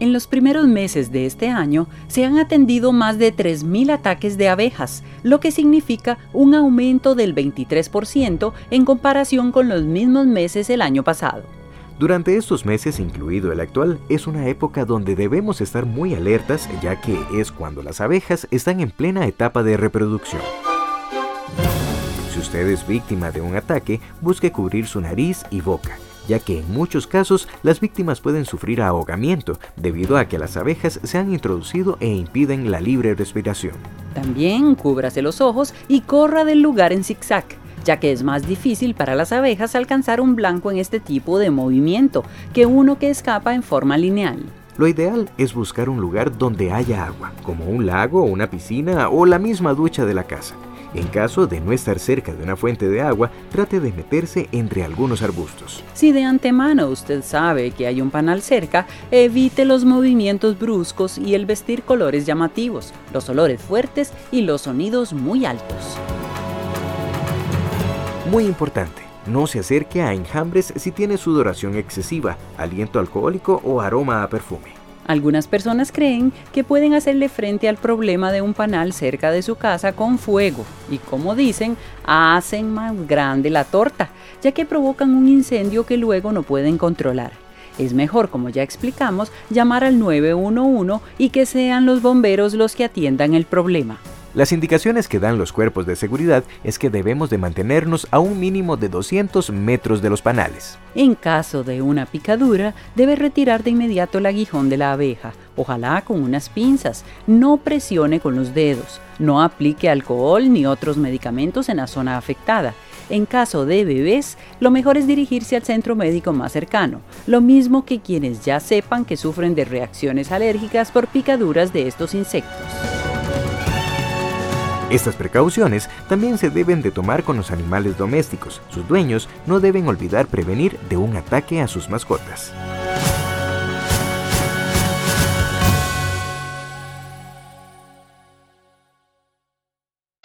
En los primeros meses de este año se han atendido más de 3.000 ataques de abejas, lo que significa un aumento del 23% en comparación con los mismos meses el año pasado. Durante estos meses, incluido el actual, es una época donde debemos estar muy alertas, ya que es cuando las abejas están en plena etapa de reproducción. Si usted es víctima de un ataque, busque cubrir su nariz y boca, ya que en muchos casos las víctimas pueden sufrir ahogamiento debido a que las abejas se han introducido e impiden la libre respiración. También cúbrase los ojos y corra del lugar en zigzag, ya que es más difícil para las abejas alcanzar un blanco en este tipo de movimiento que uno que escapa en forma lineal. Lo ideal es buscar un lugar donde haya agua, como un lago, una piscina o la misma ducha de la casa. En caso de no estar cerca de una fuente de agua, trate de meterse entre algunos arbustos. Si de antemano usted sabe que hay un panal cerca, evite los movimientos bruscos y el vestir colores llamativos, los olores fuertes y los sonidos muy altos. Muy importante, no se acerque a enjambres si tiene sudoración excesiva, aliento alcohólico o aroma a perfume. Algunas personas creen que pueden hacerle frente al problema de un panal cerca de su casa con fuego y, como dicen, hacen más grande la torta, ya que provocan un incendio que luego no pueden controlar. Es mejor, como ya explicamos, llamar al 911 y que sean los bomberos los que atiendan el problema. Las indicaciones que dan los cuerpos de seguridad es que debemos de mantenernos a un mínimo de 200 metros de los panales. En caso de una picadura, debe retirar de inmediato el aguijón de la abeja, ojalá con unas pinzas. No presione con los dedos, no aplique alcohol ni otros medicamentos en la zona afectada. En caso de bebés, lo mejor es dirigirse al centro médico más cercano, lo mismo que quienes ya sepan que sufren de reacciones alérgicas por picaduras de estos insectos. Estas precauciones también se deben de tomar con los animales domésticos. Sus dueños no deben olvidar prevenir de un ataque a sus mascotas.